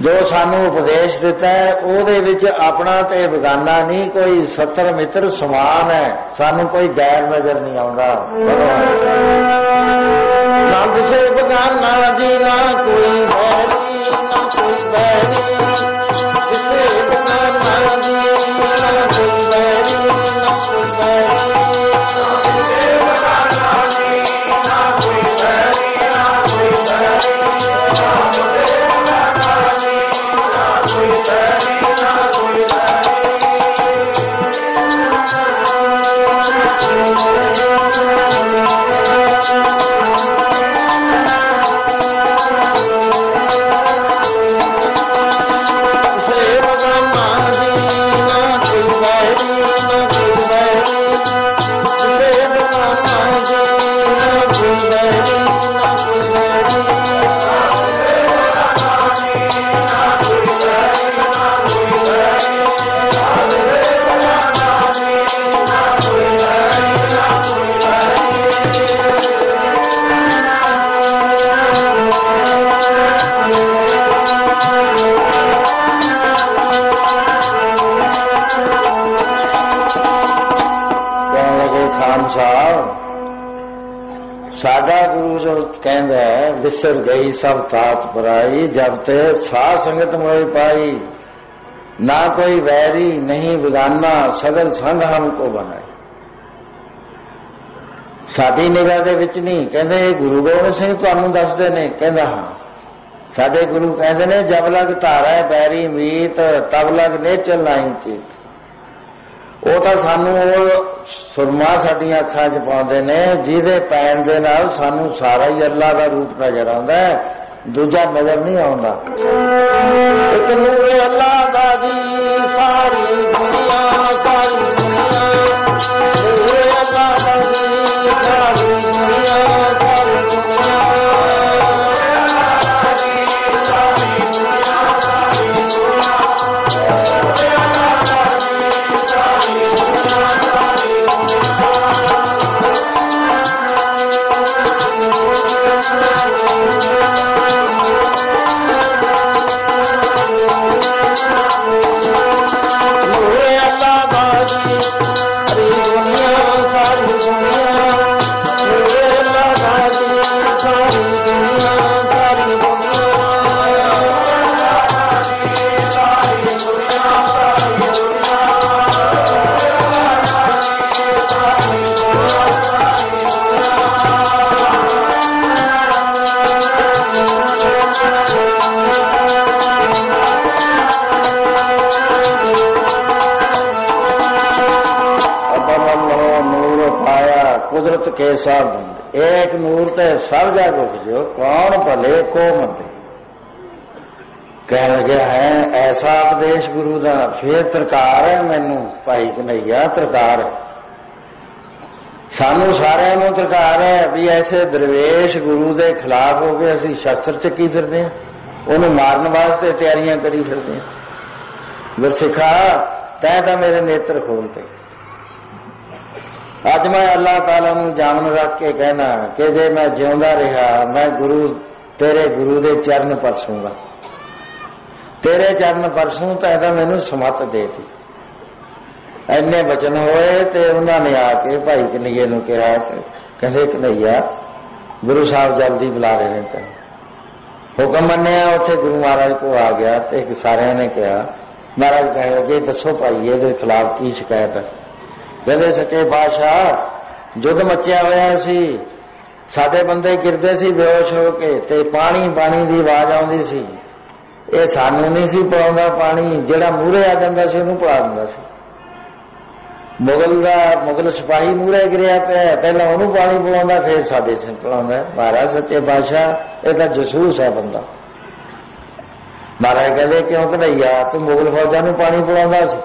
जो सानू उपदेश दिता है ਉਹਦੇ ਵਿੱਚ अपना ते बेगाना नहीं, कोई सत्तर मित्र समान है, सानू कोई गैर नजर नहीं आता। नंद से बेगाना जी ना कोई बैरी ना कोई बैरी, जिसे बेगाना जी ना कोई बैरी ना कोई बैरी, साडा गुरु जो कहंदा है विसर गई सब तात पराई, जब ते साध संगत मोई पाई, ना कोई वैरी नहीं बेगाना, सगल संग हमको बनाए। साडी निगाह दे विच नहीं। कहंदे गुरु गोबिंद सिंह तुहानू दसदे ने? कहंदा हां। साडे गुरु कहंदे ने जब लग धारा बैरी मीत, तब लग नेचल नाई चीत। ਉਹ ਤਾਂ ਸਾਨੂੰ ਉਹ ਸੁਰਮਾ ਸਾਡੀਆਂ ਅੱਖਾਂ 'ਚ ਪਾਉਂਦੇ ਨੇ, ਜਿਹਦੇ ਪੈਣ ਦੇ ਨਾਲ ਸਾਨੂੰ ਸਾਰਾ ਹੀ ਅੱਲਾ ਦਾ ਰੂਪ ਨਜ਼ਰ ਆਉਂਦਾ ਹੈ, ਦੂਜਾ ਨਜ਼ਰ ਨਹੀਂ ਆਉਂਦਾ। ਇੱਕ ਨੂਰੇ ਅੱਲਾ ਦਾ ਜੀ ਸਾਰੀ ਦੁਨੀਆ, ਸਾਰੀ ਦੁਨੀਆ ਨੂਰੇ ਅੱਲਾ ਦਾ ਜੀ ਸਾਰੀ ਦੁਨੀਆ, ਸਾਰੀ ਦੁਨੀਆ कुदरत के सब बंदे, एक नूर ते सब जग उपजो, कौन भले को मंदे। कह लगे है ऐसा उपदेश गुरु का, फिर तरकार है मैनू भाई कन्हैया, तरकार है सानू सारिਆਂ ਨੂੰ तरकार है भी ऐसे दरवेश गुरु के खिलाफ हो गए असीं शस्त्र चक्की फिरदे हां, उहनूं मारन वास्ते तैयारियां करी फिरदे हां। गुरसिखा तैं तां मेरे नेत्र खोलते। अज मैं अल्लाह ताला नूं जामन रख के कहना कि जे मैं जिउंदा रहा मैं गुरु तेरे गुरु दे चरण परसूंगा, तेरे चरण परसूं तां मैनूं समत देती। इन्ने बचन होए ते उन्होंने आके भाई कन्हैया नूं कहा, कहंदे कन्हैया गुरु साहब जल्दी बुला रहे हैं तेन। हुक्म मन्निया, उत्थे गुरु महाराज को आ गया ते सारिਆਂ ने कहा, महाराज कहे कि दसो भाई इहदे खिलाफ की शिकायत है। कहते सच्चे पातशाह युद्ध मचिया होया सी, साडे बंदे गिरदे सी बेहोश हो के, ते पानी पानी की आवाज आउंदी सी, ये सानू नहीं सी पिलाउंदा पानी, जिहड़ा मूहरे आ जांदा सी उहनूं पिला दिंदा सी। मुगल सिपाही मूहरे गिरिया पिया, पहला उहनूं पानी पिलाउंदा फिर साडे सिर पिलाउंदा। महाराज सच्चे पातशाह ये तां जसूस है बंदा। महाराज कहते क्यों कन्हैया तू मुगल फौजां नूं पानी पिलाउंदा सी?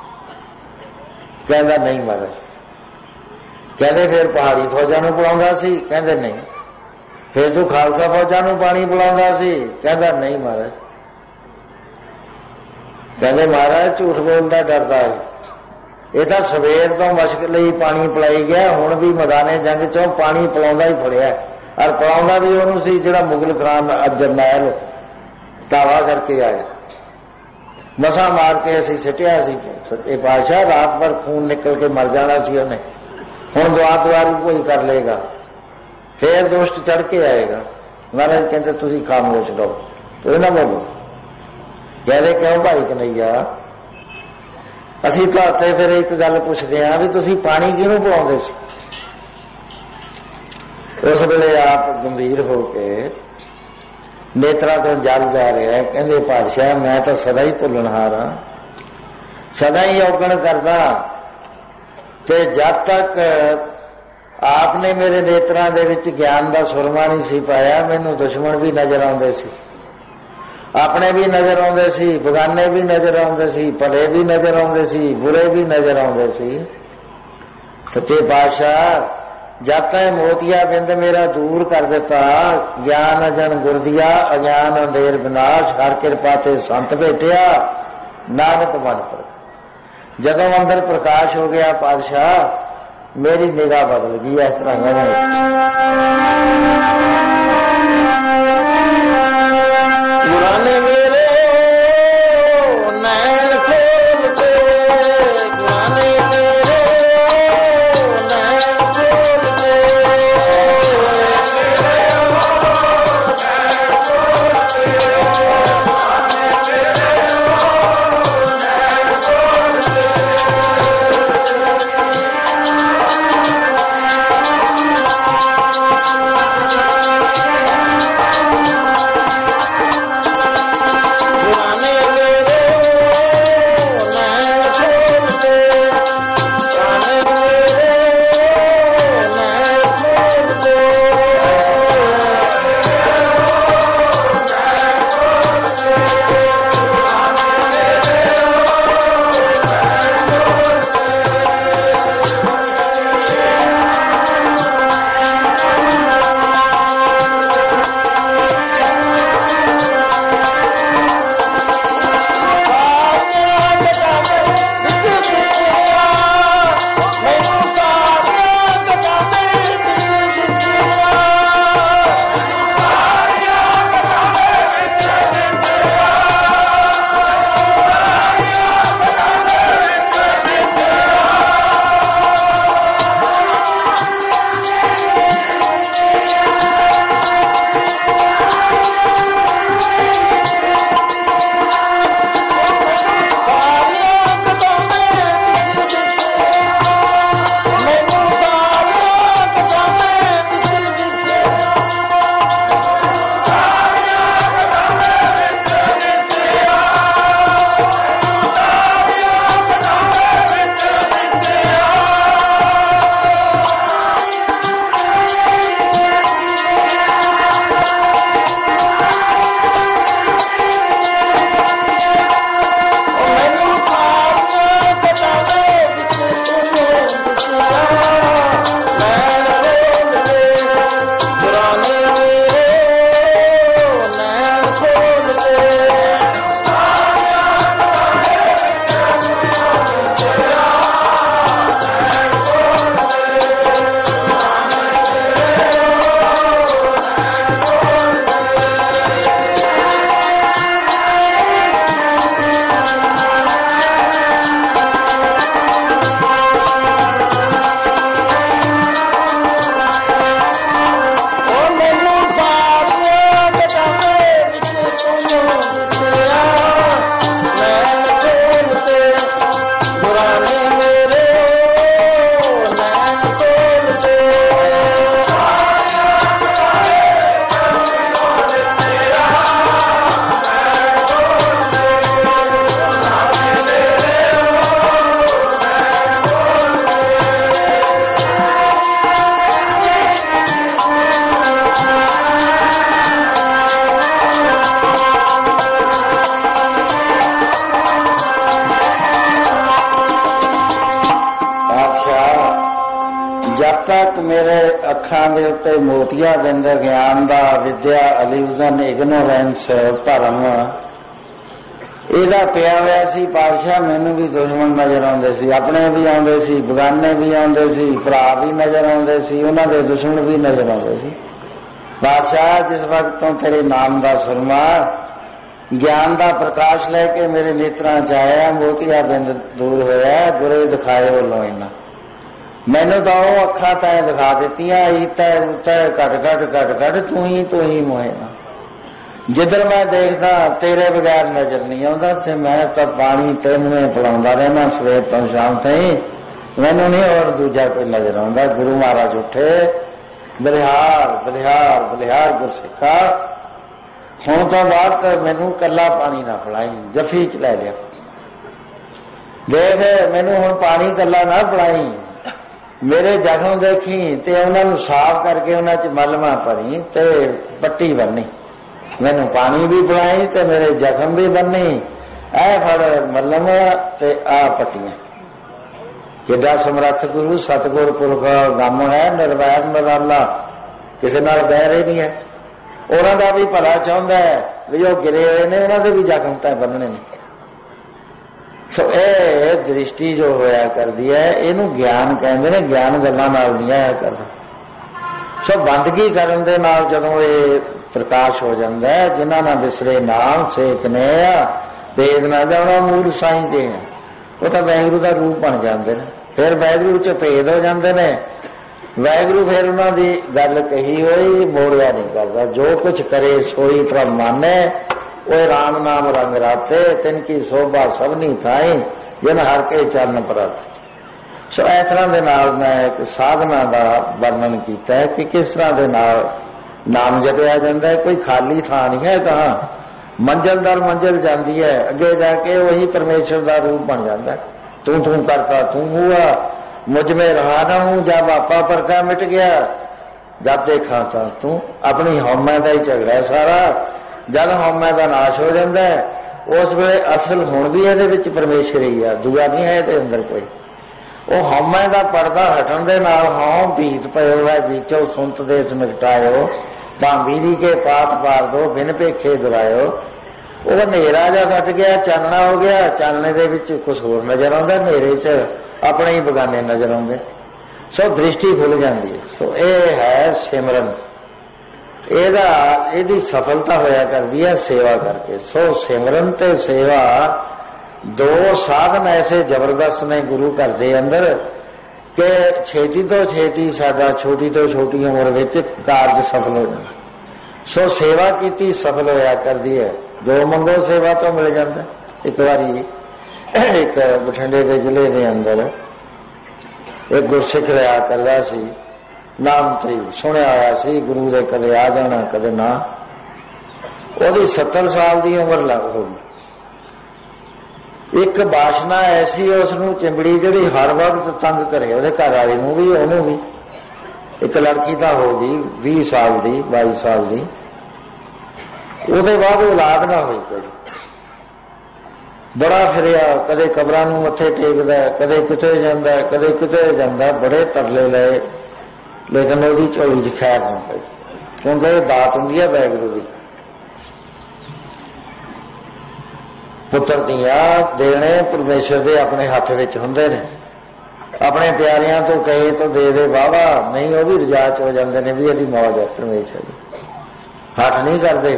कहता नहीं महाराज। कहते फिर पहाड़ी फौजां नूं पिलाउंदा सी? कहते नहीं। फिर तू खालसा फौजां नूं पानी पिलाउंदा सी? कहता नहीं महाराज। कहते महाराज झूठ बोलदा डरदा है, ये तो सवेर तो मशक लई पानी पिलाई गया, हुण भी मैदाने जंग चों पानी पिलाउंदा ही फड़िया, और पिलाउंदा भी उहनूं सी जिहड़ा मुगल खान जरनैल धावा करके आया, मसा मार के असीं सिटिया सी। सच्चे पातशाह रात भर खून निकल के मर जाना सी उन्हें, हुण दुआरू कोई कर लेगा, फिर दुष्ट चढ़ के आएगा। महाराज कहते तुसीं खामोश रहो, तुसीं ना बोलो। कहते क्यों भाई कन्हैया? असीं तुहाते फिर एक गल पुछदे हां भी तुसीं पानी किहनूं पिलाउंदे सी? उस वेले आप गंभीर होके नेत्रा तो जल जा रहा है, कहते पातशाह मैं तो सदा ही भुलनहार हाँ, सदा ही औगण करदा, ते जब तक आपने मेरे नेत्रां दे विच ज्ञान का सुरमा नहीं सी पाया, मैनूं दुश्मन भी नजर आउंदे सी, अपने भी नजर आउंदे सी, बगाने भी नजर आउंदे सी, भले भी नजर आउंदे सी, बुरे भी नजर आउंदे सी। सच्चे पातशाह जब तक मोतिया बिंद मेरा दूर कर दिता, ज्ञान अजन गुर दिया, अज्ञान अंधेर विनाश, हर किरपा ते संत भेटिया, नानक मन पर। जदों अंदर प्रकाश हो गया पातशाह, मेरी निगाह बदल गई। इस तरह पुराने मेरे नैन खोलते, पुराने मेरे नैन खोलते, तक मेरे अखां दे उत्ते मोतिया बिंद ज्ञान दा विद्या इल्यूजन इग्नोरेंस भरम ਇਹਦਾ ਪਿਆ ਹੋਇਆ ਸੀ। ਪਾਤਸ਼ਾਹ ਮੈਨੂੰ ਵੀ ਦੁਸ਼ਮਣ ਨਜ਼ਰ ਆਉਂਦੇ ਸੀ, ਆਪਣੇ ਵੀ ਆਉਂਦੇ ਸੀ, ਬਗਾਨੇ ਵੀ ਆਉਂਦੇ ਸੀ, ਭਰਾ ਵੀ ਨਜ਼ਰ ਆਉਂਦੇ ਸੀ, ਉਹਨਾਂ ਦੇ ਦੁਸ਼ਮਣ ਵੀ ਨਜ਼ਰ ਆਉਂਦੇ ਸੀ। ਪਾਤਸ਼ਾਹ ਜਿਸ ਵਕਤ ਤੋਂ ਤੇਰੇ ਨਾਮ ਦਾ ਸੁਰਮਾ ज्ञान का प्रकाश लैके मेरे नेत्रां च आया, मोतिया बिंद दूर होया, गुरे दिखाए लोइना। मैनू तो वो अखा तैं दिखा दित्तियां, ईतै उतै घट घट घट घट तू ही मोहेना। जिधर मैं देखदा तेरे बगैर नजर नहीं आता, से मैं तो पानी तेनू पिलाउंदा रहना सवेर तो शाम ताईं, मैनू नहीं और दूजा कोई नजर आता। गुरु महाराज उठे, बलिहार बलिहार बलिहार गुरसिखा, हुण तो बाद मैनू कला पानी ना पिलाई, जफी च लै लिया। देख मैनू हुण पानी कला ना पिलाई, मेरे जख्म देखी ते उन्होंने साफ करके उन्होंने च मलमा भरी ते पट्टी बन्नी, मैनू पानी भी पिलाई ते मेरे जख्म भी बन्नी, ऐ फड़ मलम ते आ पट्टियां। किड्डा समर्थ गुरु सतगुर पुरख गम है, निर्वैर निराला, किसी नाल बैर ही नहीं है। उन्होंने भी भला चाहता है भी जो गिरे हुए ने उन्होंने भी जख्म तय बनने ने। सो ये दृष्टि जो होया करती है, इनू ज्ञान कहते हैं, ज्ञान गल्लां नाल नहीं आया करदा। सो बंदगी करन दे नाल जदों ये प्रकाश हो जाता है, जिन्हां ना विसरे नाम सेक ने वेद ना जाना मूल साईं दे, वो तो वैगुरू का रूप बन जाते हैं। फिर वैगुरू च भेद हो जाते हैं, वैगुरू फिर उन्होंने गल कही हुई मोड़िया नहीं करता, जो कुछ करे सोई प्रभ माने, वो राम नाम रंग राते, तिनकी शोभा सबनी थाई, जिन हर के चरण परत। सो इस तरह के नाल मैं एक साधना का वर्णन किया है कि किस तरह के नाल नाम जपया जाता है। कोई खाली थां नहीं है, कहाँ मंजिल दर मंजिल जाती है, अगे जाके वही परमेश्वर का रूप बन जाता है। तू तू करता तू हुआ, मुझ में रहा ना हूं, जब आपा परका मिट गया, जब देखा था तू, अपनी हौमै का ही झगड़ा है सारा। जब हौमै का नाश हो जाता है, उस वे असल हुण भी ये परमेश्वर ही है, दूआ नहीं है ये अंदर कोई। वो हौमै का पर्दा हटन के नाल हौं भीत पयो है, बीचो सुनत देस निकटायो, भांबीरी के पात पार दो, बिन भेखे दुरायो। वो नेरा जा कट गया, चानना हो गया, चानने दे विच कुछ होर नजर आता, नेरे च अपने ही बगाने नजर आते। सो दृष्टि खुल जाती है। सो ये है सिमरन, ਇਹਦੀ सफलता होया करती है सेवा करके। सो सिमरन ते सेवा दो साधन ऐसे जबरदस्त ने गुरु घर के अंदर कि छेती तो छेती साडा छोटी तो छोटी उम्र में कारज सफल हो जाता। सो सेवा की सफल होया करती है, जो मंगो सेवा तो मिल जाता। एक बारी एक बठिंडे के जिले के अंदर एक गुरसिख रहा करता सी, नाम तो सुनिया आया सी, गुरु दे कदे आ जाना कदे ना। ओदी 70 साल की उम्र लग हो गई। एक बाशना ऐसी उसनू चिंबड़ी जी हर वक्त तंग करे, वो घर वाली भी ओनू भी। एक लड़की तो हो गई 20 साल की 22 साल की, उसके बाद औलाद ना हुई कोई। बड़ा फिरिया, कदे कबरां नूं मत्थे टेकदा, कदे किते जांदा, कदे किते जांदा, बड़े तरले लए, लेकिन वो झोली च खैर नहीं पाई, क्योंकि दात होंगी है वैगुरू की। पुत्र दियां देने परमेश्वर के अपने हाथ में होंदे ने, अपने प्यारियां तो कहे तो दे दे वाहवा, नहीं वो भी रजा च हो जाते हैं भी यदि मौज है परमेश्वर की, हट नहीं करते।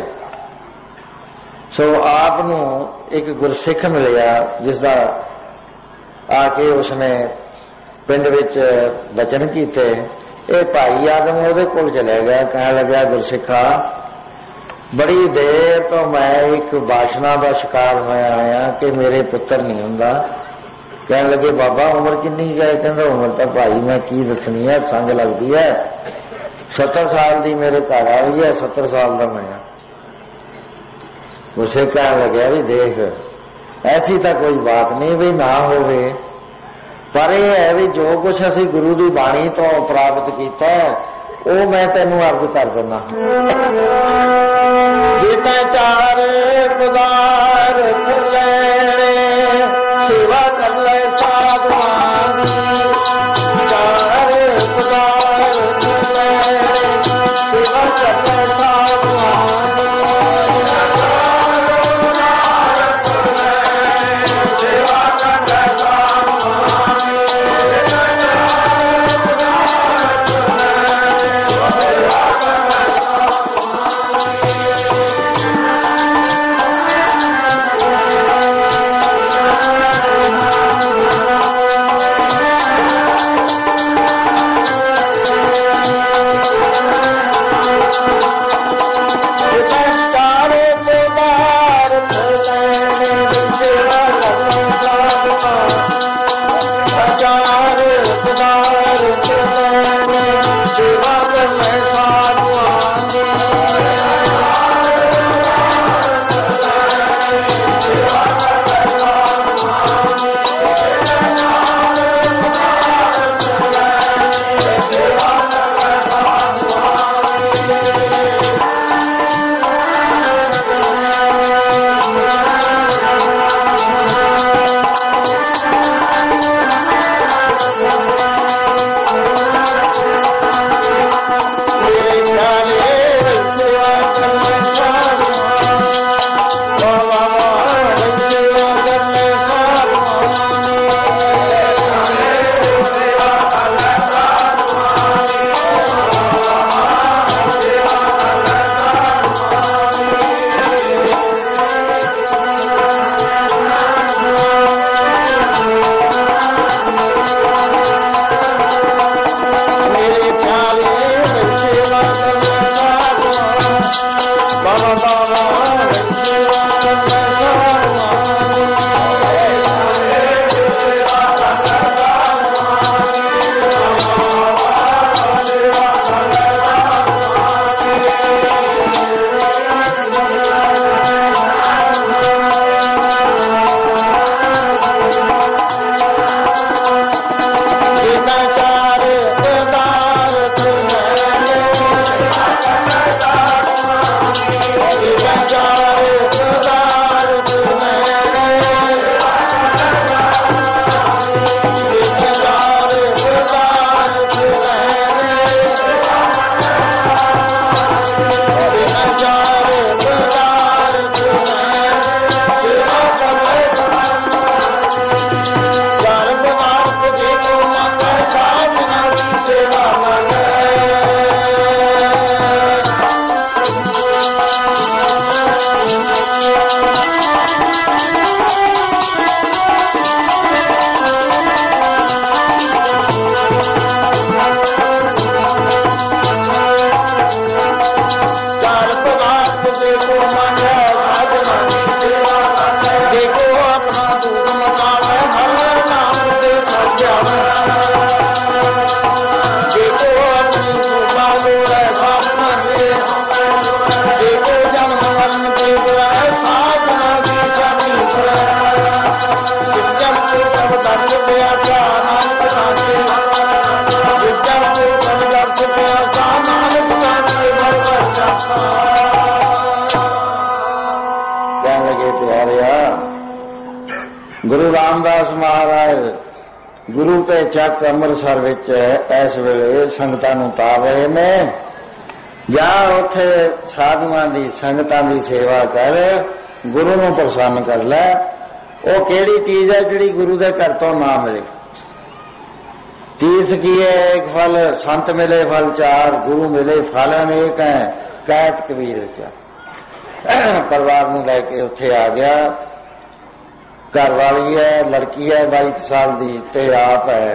सो आपनू एक गुरसिख मिलिया जिसका आके उसने पिंड विच वचन कीते। ये भाई आदम वो कोल चले गया, कह लग्या गुरसिखा बड़ी देर तो मैं एक वासना का शिकार होया आया कि मेरे पुत्र नहीं हुंदा। कह लगे बाबा उम्र किन्नी है? कहता उम्र तो भाई मैं की दसनी है, संग लगती है, 70 साल की मेरे घर आई है, 70 साल का मैं। उसे कह लग्या भी देख ऐसी तो कोई बात नहीं भी ना होवे, पर यह है भी जो कुछ असी गुरु की बाणी तो प्राप्त किया वो मैं तेनू अर्ज कर देना। जिते चार कुदार खुले सेवा कर ले साधुआं दी, चार कुदार खुले सेवा कर ले साधुआं दी। गुरु रामदास महाराज गुरु के चक अमृतसर विच इस वेले संगतां नूं तार रहे ने। जा उत्थे साधुआं दी संगतां दी सेवा कर, गुरु नूं प्रसन्न कर लै। वो किहड़ी चीज़ है जिहड़ी गुरु दे घर तो ना मिले। तीस की है एक फल, संत मिले फल चार, गुरु मिले फल अनेक है। कैत कबीर परिवार नूं लैके उत्थे आ गया। घर वाली है, लड़की है 22 साल की, ते आप है।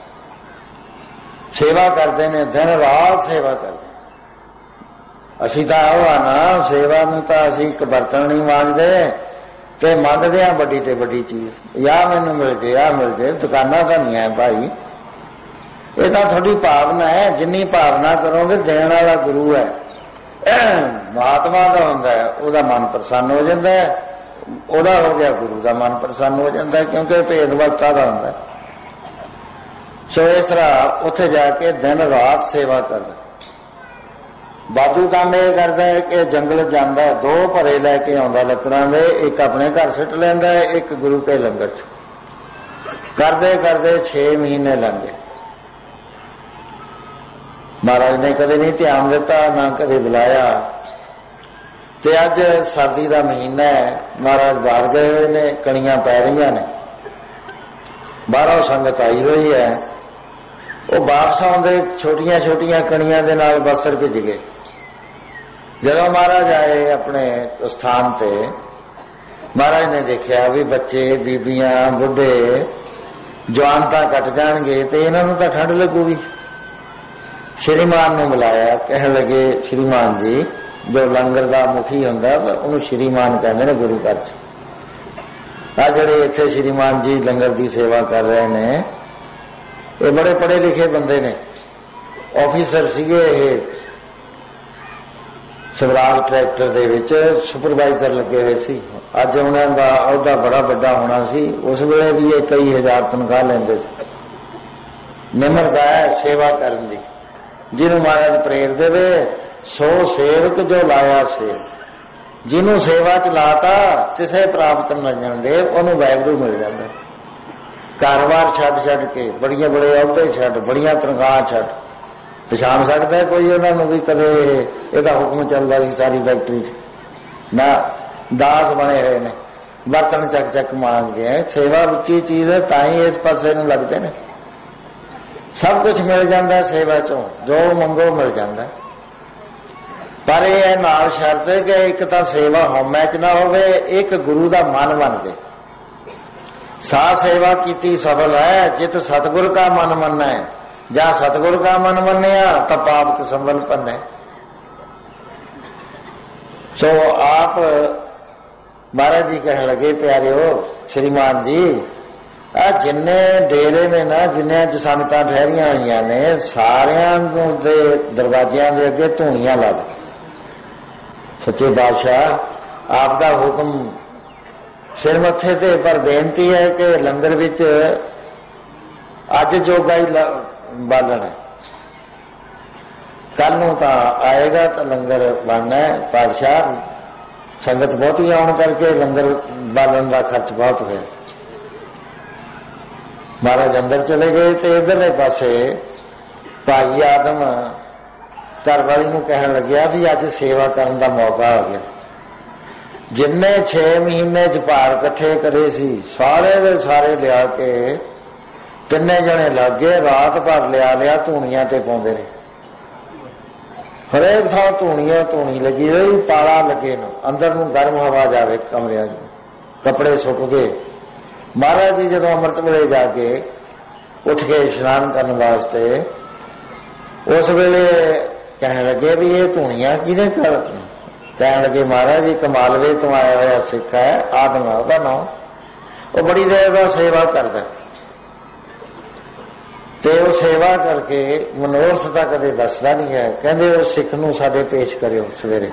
सेवा करते ने, दिन रात सेवा करते। असी तो आओ ना सेवा नूं तां असी एक बर्तन नहीं मांगते, ते मंगते हैं बड़ी ते बड़ी चीज़। या मैनू मिल जाए, आ मिल जाए। दुकाना तो नहीं है भाई, ये तो थोड़ी भावना है। जिन्नी भावना करोगे देने वाला गुरु है, महात्मा का होंदा है, उहदा मन प्रसन्न हो जाता है। ਉਹਦਾ हो गया गुरु का मन प्रसन्न हो जाता है, क्योंकि भेद अवस्था का होंदा है। सो इस तरह उत्थे जाके दिन रात सेवा करदा। बादू काम यह करता है कि जंगल जाता है, 2 भरे लैके आउंदा लकड़ां दे, एक अपने घर सिट लैंदा है, एक गुरु के लंगर च। करदे करदे 6 महीने लंघ गए। महाराज ने कदे नहीं ध्यान दिता, ना कदे बुलाया। ते अज सर्दी का महीना है, महाराज बाहर गए हुए ने, कणियां पै रही ने, बाहरों संगत आई हुई है। वो वापस आउंदे छोटिया छोटिया कणियां दे नाल बस्तर भिज गए। जदों महाराज आए अपने स्थान पे, महाराज ने देखा भी बच्चे बीबियां बुढ़े जवान तां कट जाणगे ते इन्हां नूं तां ठंड लगूगी। श्रीमान नूं बुलाया, कहण लगे श्रीमान जी, जो लंगर का मुखी होंदा उन्होंने श्रीमान कहते हैं गुरु घर च। आ जिहड़े इत्थे श्रीमान जी लंगर की सेवा कर रहे हैं, ये बड़े पढ़े लिखे बंदे ने, ऑफिसर सीगे। ये स्वराज ट्रैक्टर दे विच सुपरवाइजर लगे हुए सी। अज उन्हां दा अहुदा बड़ा वड्डा होना सी। उस वेले भी ये कई हज़ार तनख्वाह लैंदे सी। निमरता है सेवा करन दी, जिन्हों महाराज प्रेर देवे। सो सेवक जो लाया सेव, जिन्हों सेवा च लाता तिसे प्राप्त न जाणदे, उन्होंने वाहिगुरू मिल जाता। कारोबार छड्ड के, बड़िया बड़े अहुदे छड्ड, बड़िया तनख्वाह छड्ड, पछाण सकता है कोई उन्होंने भी कदे इहदा हुक्म चलदा सी सारी फैक्ट्री ना। दास बने हुए ने, बर्तन चक चक मांगते हैं। सेवा उच्ची चीज़ है, ताई इस पासे नूं लगदे ने। सब कुछ मिल जाता सेवा चों, जो मंगो मिल जाता। पर यह नाल शर्त है कि एक तो सेवा हौमै च ना होवे, एक गुरु का मन बन जाए। सा सेवा की सफल है जित सतगुर का मन मनना है। जहाँ सतगुर का मन मनिया तो पाप के संबल पन्ने। सो आप महाराज जी कह लगे प्यारे श्रीमान जी, जिन्ने डेरे ने ना, जिन्ने च संगतां ठहरियां हुई ने, सारियां दे दरवाजियां दे अगे धूणियां ला दो। सच्चे बादशाह आपका हुक्म सिर मत्थे ते, पर बेनती है कि लंगर विच अज जोगा ही बालन है, कल नूं तां आएगा तो लंगर बनना है। बादशाह संगत बहुत ही आउण करके लंगर बालन का खर्च बहुत होया। महाराज अंदर चले गए तो इधरले पासे भाई आदम घर वाली नूं कहण लग्या भी अज सेवा करने का मौका आ गया। जिन्ने 6 महीने च भार इकट्ठे करे सी, सारे दे सारे लिया के तिन्ने जने लग गए। रात भर लिया धूणियां ते पाउंदे रहे। हरेक थां धूणियां धूणी लगी रही, पाला लगे न, अंदर नूं गर्म हवा जावे कमरियां च, कपड़े सुक गए। महाराज जी जदों अमृत वेले जाके उठ के इशनान करने वास्ते, उस वेले कहने लगे भी ये धूणियां किहने कर रखीआं? कहने लगे महाराज जी कमालवे तो आया हुआ सिख है, आदम है उसका नाम, वो बड़ी देर बाद सेवा करता ते वो सेवा करके मनोरथ तो कदे दसदा नहीं है। कहते उस सिख नूं साडे पेश करियो सवेरे।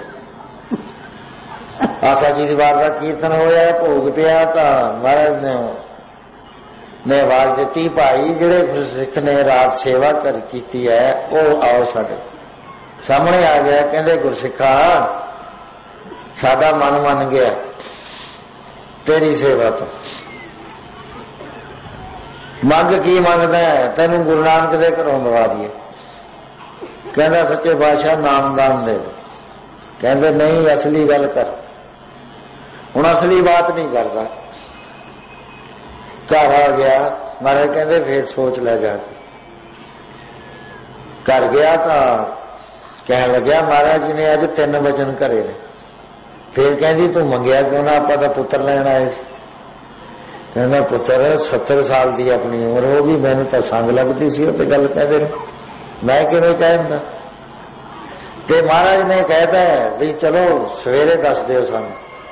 आशा जी की वार का कीर्तन होया, भोग पिया, तो महाराज ने आवाज दी भाई जिहड़े सिख ने रात सेवा कर की है वो आओ साडे सामने आ गया। कहते गुरसिखा साडा मन मन गया तेरी सेवा तो, ਮੰਗ ਕੀ ਮੰਗਦਾ ਹੈ? ਤੈਨੂੰ ਗੁਰੂ ਨਾਨਕ ਦੇ ਘਰੋਂ ਦਵਾ ਦਈਏ। ਕਹਿੰਦਾ ਸੱਚੇ ਪਾਤਸ਼ਾਹ ਨਾਮਦਾਨ ਦੇ। ਕਹਿੰਦੇ ਨਹੀਂ, ਅਸਲੀ ਗੱਲ ਕਰ। ਹੁਣ ਅਸਲੀ ਬਾਤ ਨਹੀਂ ਕਰਦਾ। ਘਰ ਆ ਗਿਆ। ਮਹਾਰਾਜ ਕਹਿੰਦੇ ਫੇਰ ਸੋਚ ਲੈ ਜਾ ਕੇ। ਘਰ ਗਿਆ ਤਾਂ ਕਹਿਣ ਲੱਗਿਆ ਮਹਾਰਾਜ ਜੀ ਨੇ ਅੱਜ 3 ਵਚਨ ਘਰੇ ਨੇ। ਫੇਰ ਕਹਿੰਦੀ ਤੂੰ ਮੰਗਿਆ ਕਿਉਂ ਨਾ? ਆਪਾਂ ਤਾਂ ਪੁੱਤਰ ਲੈਣ ਆਏ ਸੀ। ਕਹਿੰਦਾ ਪੁੱਤਰ 70 ਸਾਲ ਦੀ ਆਪਣੀ ਉਮਰ ਹੋ ਗਈ, ਮੈਨੂੰ ਤਾਂ ਸੰਗ ਲੱਗਦੀ ਸੀ ਉਹ ਤੇ ਗੱਲ ਕਹਿੰਦੇ ਨੇ, ਮੈਂ ਕਿਵੇਂ ਕਹਿੰਦਾ? ਤੇ ਮਹਾਰਾਜ ਨੇ ਕਹਿਤਾ ਵੀ ਚਲੋ ਸਵੇਰੇ ਦੱਸ ਦਿਓ ਸਾਨੂੰ।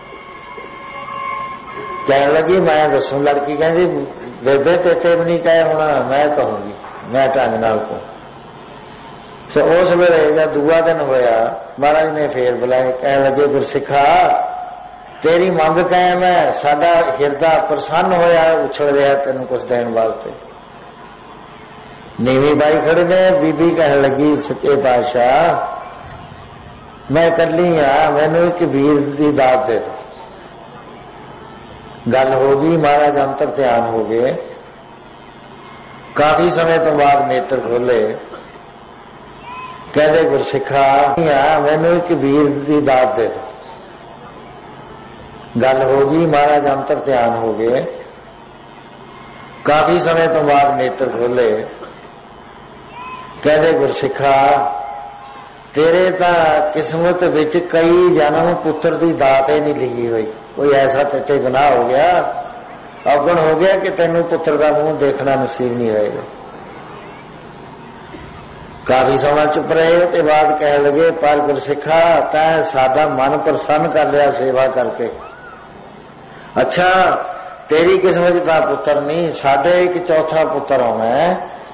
ਕਹਿਣ ਲੱਗੀ ਮੈਂ ਦੱਸੂ। ਲੜਕੀ ਕਹਿੰਦੀ ਬੇਬੇ ਤੇਤੇ ਵੀ ਨਹੀਂ ਕਹੇ ਹੋਣਾ, ਮੈਂ ਕਹੂੰਗੀ, ਮੈਂ ਢੰਗ ਨਾਲ ਕਹੂੰ। ਸੋ ਉਸ ਵੇਲੇ ਜਦ ਦੂਆ ਦਿਨ ਹੋਇਆ ਮਹਾਰਾਜ ਨੇ ਫੇਰ ਬੁਲਾਏ। ਕਹਿਣ ਲੱਗੇ ਗੁਰਸਿੱਖਾ ਤੇਰੀ ਮੰਗ ਕਾਇਮ ਹੈ, ਸਾਡਾ ਹਿਰਦਾ ਪ੍ਰਸੰਨ ਹੋਇਆ, ਉਛਲ ਰਿਹਾ ਤੈਨੂੰ ਕੁਛ ਦੇਣ ਵਾਸਤੇ। ਨੀਵੀਂ ਬਾਈ ਖੜੇ ਨੇ। ਬੀਬੀ ਕਹਿਣ ਲੱਗੀ ਸੱਚੇ ਪਾਤਸ਼ਾਹ ਮੈਂ ਇਕੱਲੀ ਆ, ਮੈਨੂੰ ਇੱਕ ਵੀਰ ਦੀ ਦਾਤ ਦੇ ਦਿਓ। ਗੱਲ ਹੋ ਗਈ। ਮਹਾਰਾਜ ਅੰਤਰ ਧਿਆਨ ਹੋ ਗਏ। ਕਾਫੀ ਸਮੇਂ ਤੋਂ ਬਾਅਦ ਨੇਤਰ ਖੋਲੇ। ਕਹਿੰਦੇ ਗੁਰਸਿੱਖਾ ਮੈਨੂੰ ਇੱਕ ਵੀਰ ਦੀ ਦਾਤ ਦੇ ਦਿਓ। ਗੱਲ ਹੋ ਗਈ। ਮਹਾਰਾਜ ਅੰਤਰ ਧਿਆਨ ਹੋ ਗਏ। ਕਾਫੀ ਸਮੇਂ ਤੋਂ ਬਾਅਦ ਨੇਤਰ ਖੋਲੇ। ਕਹਿੰਦੇ ਗੁਰਸਿੱਖਾ ਤੇਰੇ ਤਾਂ ਕਿਸਮਤ ਵਿੱਚ ਕਈ ਜਨਮ ਪੁੱਤਰ ਦੀ ਦਾਤ ਹੀ ਨਹੀਂ ਲਿਖੀ ਹੋਈ। ਕੋਈ ਐਸਾ ਤੇਤੇ ਗੁਨਾਹ ਹੋ ਗਿਆ, ਔਗਣ ਹੋ ਗਿਆ ਕਿ ਤੈਨੂੰ ਪੁੱਤਰ ਦਾ ਮੂੰਹ ਦੇਖਣਾ ਨਸੀਬ ਨਹੀਂ ਹੋਏਗਾ। ਕਾਫੀ ਸਮਾਂ ਚੁੱਪ ਰਹੇ ਤੇ ਬਾਅਦ ਕਹਿਣ ਲੱਗੇ ਪਰ ਗੁਰਸਿੱਖਾ ਤੈਂ ਸਾਡਾ ਮਨ ਪ੍ਰਸੰਨ ਕਰ ਲਿਆ ਸੇਵਾ ਕਰਕੇ। ਅੱਛਾ ਤੇਰੀ ਕਿਸਮਤ ਦਾ ਪੁੱਤਰ ਨਹੀਂ, ਸਾਡੇ ਇੱਕ ਚੌਥਾ ਪੁੱਤਰ ਆਉਣਾ,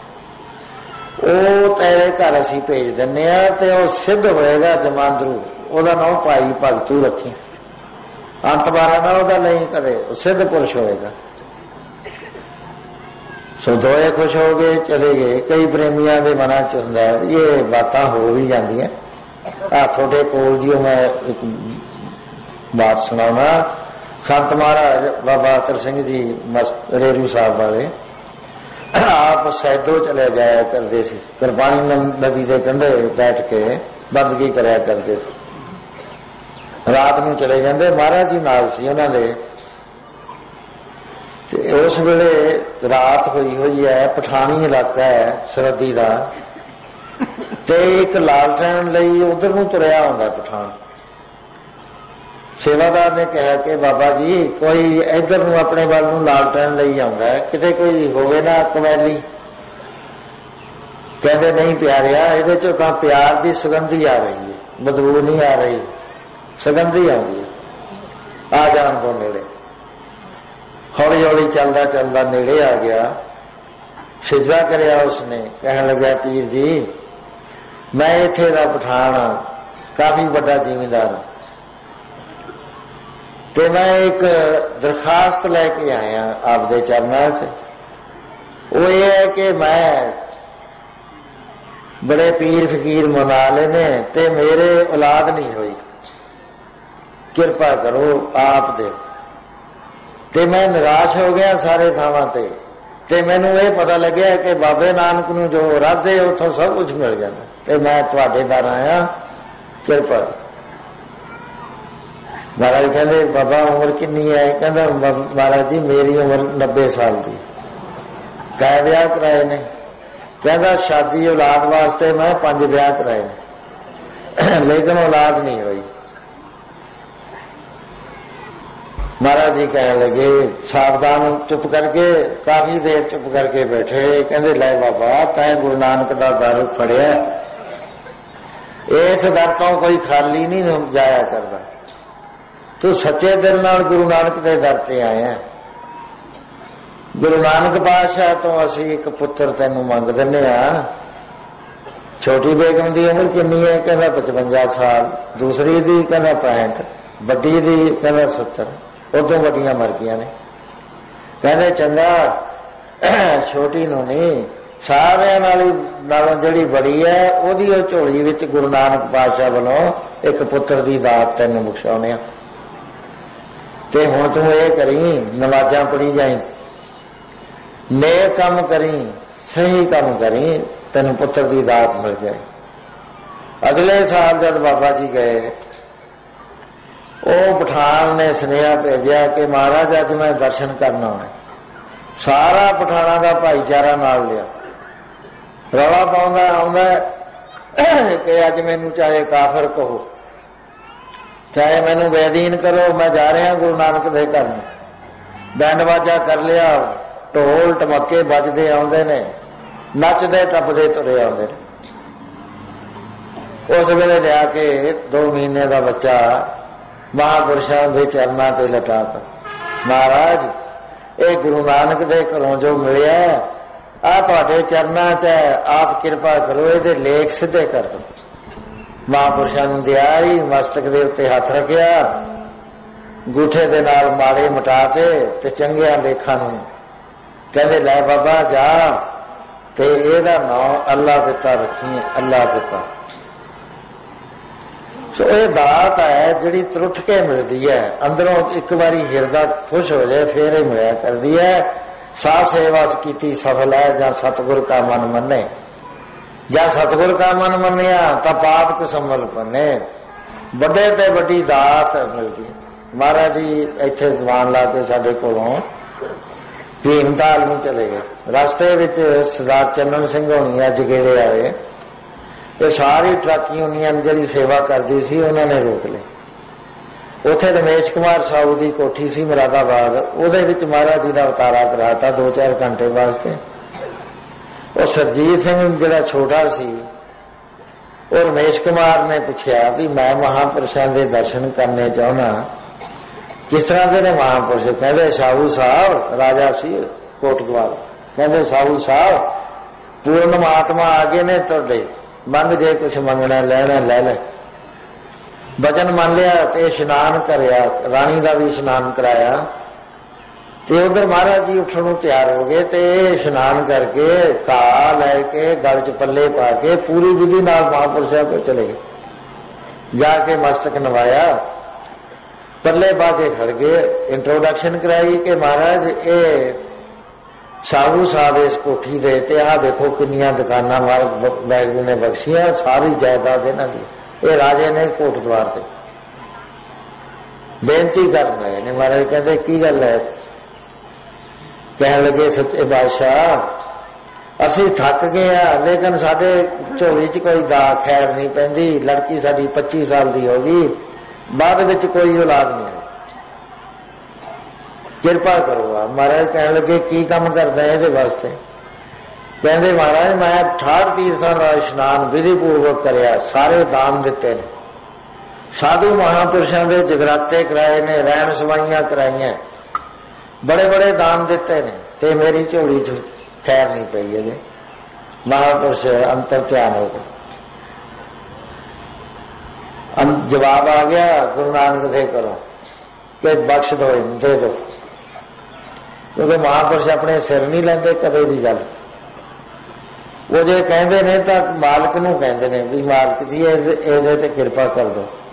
ਉਹ ਤੇਰੇ ਘਰ ਅਸੀਂ ਭੇਜ ਦਿੰਨੇ ਆ ਤੇ ਉਹ ਸਿੱਧ ਹੋਏਗਾ ਜਮਾਂਦਰੂ। ਉਹਦਾ ਨਾਮ ਭਾਈ ਭਗਤੂ ਰੱਖੀ। ਅੰਤ ਬਾਰਾ ਨਾ ਉਹਦਾ ਨਹੀਂ ਕਦੇ, ਉਹ ਸਿੱਧ ਪੁਰਸ਼ ਹੋਏਗਾ। ਸੋ ਦੋਏ ਖੁਸ਼ ਹੋ ਗਏ, ਚਲੇ ਗਏ। ਕਈ ਪ੍ਰੇਮੀਆਂ ਦੇ ਮਨਾਂ ਚ ਹੁੰਦਾ ਇਹ ਬਾਤਾਂ ਹੋ ਵੀ ਜਾਂਦੀਆਂ। ਤੁਹਾਡੇ ਕੋਲ ਜੀ ਮੈਂ ਇੱਕ ਬਾਤ ਸੁਣਾਉਣਾ। ਸੰਤ ਮਹਾਰਾਜ ਬਾਬਾ ਅਤਰ ਸਿੰਘ ਜੀ ਰੇਰੂ ਸਾਹਿਬ ਵਾਲੇ ਆਪ ਸੈਦੋ ਚਲੇ ਜਾਇਆ ਕਰਦੇ ਸੀ। ਕਿਰਪਾਣੀ ਨਦੀ ਦੇ ਕੰਢੇ ਬੈਠ ਕੇ ਬੰਦਗੀ ਕਰਿਆ ਕਰਦੇ ਸੀ। ਰਾਤ ਨੂੰ ਚਲੇ ਜਾਂਦੇ। ਮਹਾਰਾਜ ਜੀ ਨਾਲ ਸੀ ਉਹਨਾਂ ਦੇ। ਤੇ ਉਸ ਵੇਲੇ ਰਾਤ ਹੋਈ ਹੈ, ਪਠਾਣੀ ਇਲਾਕਾ ਹੈ ਸਰਹੱਦੀ ਦਾ, ਤੇ ਇੱਕ ਲਾਲਟੈਨ ਲਈ ਉਧਰ ਨੂੰ ਤੁਰਿਆ ਹੁੰਦਾ ਪਠਾਨ। ਸੇਵਾਦਾਰ ਨੇ ਕਿਹਾ ਕਿ ਬਾਬਾ ਜੀ ਕੋਈ ਇੱਧਰ ਨੂੰ ਆਪਣੇ ਵੱਲ ਨੂੰ ਲਾਲਟੈਨ ਲਈ ਆਉਂਦਾ, ਕਿਤੇ ਕੋਈ ਹੋਵੇ ਨਾ ਕਵੈਲੀ। ਕਹਿੰਦੇ ਨਹੀਂ ਪਿਆਰਿਆ, ਇਹਦੇ ਚੋਂ ਤਾਂ ਪਿਆਰ ਦੀ ਸੁਗੰਧੀ ਆ ਰਹੀ ਹੈ, ਬਦਬੂ ਨਹੀਂ ਆ ਰਹੀ, ਸੁਗੰਧੀ ਆਉਂਦੀ ਹੈ। ਆ ਜਾਣ ਤੋਂ ਨੇੜੇ। ਹੌਲੀ ਹੌਲੀ ਚੱਲਦਾ ਚੱਲਦਾ ਨੇੜੇ ਆ ਗਿਆ। ਸਿਜਦਾ ਕਰਿਆ ਉਸਨੇ। ਕਹਿਣ ਲੱਗਾ ਪੀਰ ਜੀ ਮੈਂ ਇੱਥੇ ਦਾ ਪਠਾਨ ਹਾਂ, ਕਾਫੀ ਵੱਡਾ ਜ਼ਿਮੀਂਦਾਰ ਹਾਂ, ਤੇ ਮੈਂ ਇੱਕ ਦਰਖਾਸਤ ਲੈ ਕੇ ਆਇਆ ਆਪਦੇ ਚਰਨਾਂ 'ਚ। ਉਹ ਇਹ ਹੈ ਕਿ ਮੈਂ ਬੜੇ ਪੀਰ ਫਕੀਰ ਮਨਾ ਲਏ ਨੇ ਤੇ ਮੇਰੇ ਔਲਾਦ ਨਹੀਂ ਹੋਈ, ਕਿਰਪਾ ਕਰੋ ਆਪ ਦੇ। ਤੇ ਮੈਂ ਨਿਰਾਸ਼ ਹੋ ਗਿਆ ਸਾਰੇ ਥਾਵਾਂ ਤੇ ਮੈਨੂੰ ਇਹ ਪਤਾ ਲੱਗਿਆ ਕਿ ਬਾਬੇ ਨਾਨਕ ਨੂੰ ਜੋ ਰਾਧੇ ਉੱਥੋਂ ਸਭ ਕੁਝ ਮਿਲ ਜਾਂਦਾ, ਤੇ ਮੈਂ ਤੁਹਾਡੇ ਦਰ ਆਇਆ, ਕਿਰਪਾ। ਮਹਾਰਾਜ ਕਹਿੰਦੇ ਬਾਬਾ ਉਮਰ ਕਿੰਨੀ ਹੈ? ਕਹਿੰਦਾ ਮਹਾਰਾਜ ਜੀ ਮੇਰੀ ਉਮਰ 90 ਸਾਲ ਦੀ। ਕਈ ਵਿਆਹ ਕਰਾਏ ਨੇ? ਕਹਿੰਦਾ ਸ਼ਾਦੀ ਔਲਾਦ ਵਾਸਤੇ ਮੈਂ 5 ਵਿਆਹ ਕਰਾਏ ਨੇ, ਲੇਕਿਨ ਔਲਾਦ ਨਹੀਂ ਹੋਈ। ਮਹਾਰਾਜ ਜੀ ਕਹਿਣ ਲੱਗੇ ਸਾਵਧਾਨ, ਚੁੱਪ ਕਰਕੇ ਕਾਫੀ ਦੇਰ ਚੁੱਪ ਕਰਕੇ ਬੈਠੇ। ਕਹਿੰਦੇ ਲੈ ਬਾਬਾ ਤੈਂ ਗੁਰੂ ਨਾਨਕ ਦਾ ਦਰ ਫੜਿਆ, ਇਸ ਦਰ ਤੋਂ ਕੋਈ ਖਾਲੀ ਨਹੀਂ ਜਾਇਆ ਕਰਦਾ। ਤੂੰ ਸੱਚੇ ਦਿਲ ਨਾਲ ਗੁਰੂ ਨਾਨਕ ਦੇ ਦਰ ਤੇ ਆਇਆ। ਗੁਰੂ ਨਾਨਕ ਪਾਤਸ਼ਾਹ ਤੋਂ ਅਸੀਂ ਇੱਕ ਪੁੱਤਰ ਤੈਨੂੰ ਮੰਗ ਦਿੰਦੇ ਆ। ਛੋਟੀ ਬੇਗਮ ਦੀ ਉਮਰ ਕਿੰਨੀ ਹੈ? ਕਹਿੰਦਾ 55 ਸਾਲ। ਦੂਸਰੀ ਦੀ ਕਹਿੰਦਾ 65। ਵੱਡੀ ਦੀ ਕਹਿੰਦਾ 70। ਉਦੋਂ ਵੱਡੀਆਂ ਮਰ ਗਈਆਂ ਨੇ। ਕਹਿੰਦੇ ਚੰਗਾ ਛੋਟੀ ਨੂੰ ਨਹੀਂ, ਸਾਰਿਆਂ ਨਾਲੋਂ ਜਿਹੜੀ ਬੜੀ ਹੈ ਉਹਦੀ ਉਹ ਝੋਲੀ ਵਿੱਚ ਗੁਰੂ ਨਾਨਕ ਪਾਤਸ਼ਾਹ ਵੱਲੋਂ ਇੱਕ ਪੁੱਤਰ ਦੀ ਦਾਤ ਤੈਨੂੰ ਬਖਸ਼ਾਉਂਦੇ ਆ। ਤੇ ਹੁਣ ਤੂੰ ਇਹ ਕਰੀ ਨਮਾਜ਼ਾਂ ਪੜ੍ਹੀ ਜਾਈ, नेक काम करी, सही काम करी, तेन पुत्र की दात मिल जाए। अगले साल जब बाबा जी गए, वो पठान ने सुनेहा भेजा कि महाराज अज मैं दर्शन करना है। सारा पठाना का भाईचारा नाल लिया, रौला पाउंदा आउंदा कि अज मैनू चाहे काफर कहो, चाहे मैनू बेदीन करो, मैं जा रहा गुरु नानक दे घर में। बैंड बाजा कर लिया, ढोल टमके बजते आउंदे ने, नचदे टपदे तुरे आउंदे ने। उस वेले लिया के 2 महीने का बच्चा महापुरुषों के चरणों से लटाता, महाराज ये गुरु नानक दे घरों जो मिलिया आ तुहाडे चरणों च है, आप कृपा करो ये लेख सीधे कर दो। महापुरुषों ने दिया ही, मस्तक के उत्ते हथ रखिया, अंगूठे दे नाल माड़े मिटा के चंगिया लेखा नूं कहते लै बाबा जा ते एदा नाम अल्लाह पिता रखी, अल्लाह पिता। सो ये दात है जिहड़ी त्रुट के मिलती है, अंदरों एक बारी हिरदा खुश हो जाए फिर ही मिलिया करती है। साथ सेवा की सफल है, जां सतगुर का मन मने, जां सतगुर का मन मनिया तो पाप कसमल बने। बड़े ते बड़ी दात मिलती है। महाराज जी इत्थे जवान ला के साडे कोलों भीमताल नूं चले गए, रास्ते विच सरदार चन्नन सिंह होनी अज गेड़े आए, ये सारी ट्रक यूनियन जिहड़ी सेवा करती सी उन्होंने रोक ली। उत्थे रमेश कुमार साहू की कोठी सी मुरादाबाद, उहदे विच महाराज जी का अवतारा कराता 2-4 घंटे वास्ते। और सरजीत सिंह जिहड़ा छोटा सी, और रमेश कुमार ने पूछा भी मैं महापुरुषों के दर्शन करने चाहना, किस तरह के ने महापुरुष? कहते साहू साहब, राजा सी कोटगवाल, कहते साहू साहब पूर्ण महात्मा आगे ने तुहाडे, मंग जे कुछ मंगना लेना ले ले। वचन मान लिया तो इशनान कराया, रानी का भी इशनान कराया। तो उधर महाराज जी उठन तैयार हो गए, तो इशनान करके घा लैके गल च पल्ले पा के पूरी विधि नाल महापुरुषों को चले गए। जाके मस्तक नवाया, पल्ले पा के खड़ गए, इंट्रोडक्शन कराई कि महाराज ये साहू साहब इस कोठी दे ते आ देखो किन्नियां दुकानां वाहिगुरू ने बख्शियां, सारी जायदाद इन्हां दी, ये राजे ने कोटद्वार ते बेनती करन आए ने। महाराज कहते की गल है? कहन लगे सच्चे बादशाह असीं थक गए हैं, लेकिन साडे झोली च कोई दा खैर नहीं पैंदी, लड़की साडी 25 साल की हो गई, बाद विच कोई औलाद नहीं है, कृपा करो। महाराज कहने लगे की काम करते हैं ये वास्ते? कहते महाराज मैं 68 तीर्थां का इशनान विधि पूर्वक कराया, सारे दान दिते ने, साधु महापुरुषों के जगराते कराए ने, रहन सवाइयां कराइया, बड़े बड़े दान दिते ने, ते मेरी झोली च खैर नहीं पई है। महापुरुष अंतर ध्यान हो गए, जवाब आ गया गुरु नानक दे करो कि बख्श दो, दे दो, क्योंकि महापुरुष अपने सिर नहीं लेंदे कदे भी गल। वो जे कहते ने तो मालक नूं कहते ने भी मालक जी इहदे ते कृपा कर दो।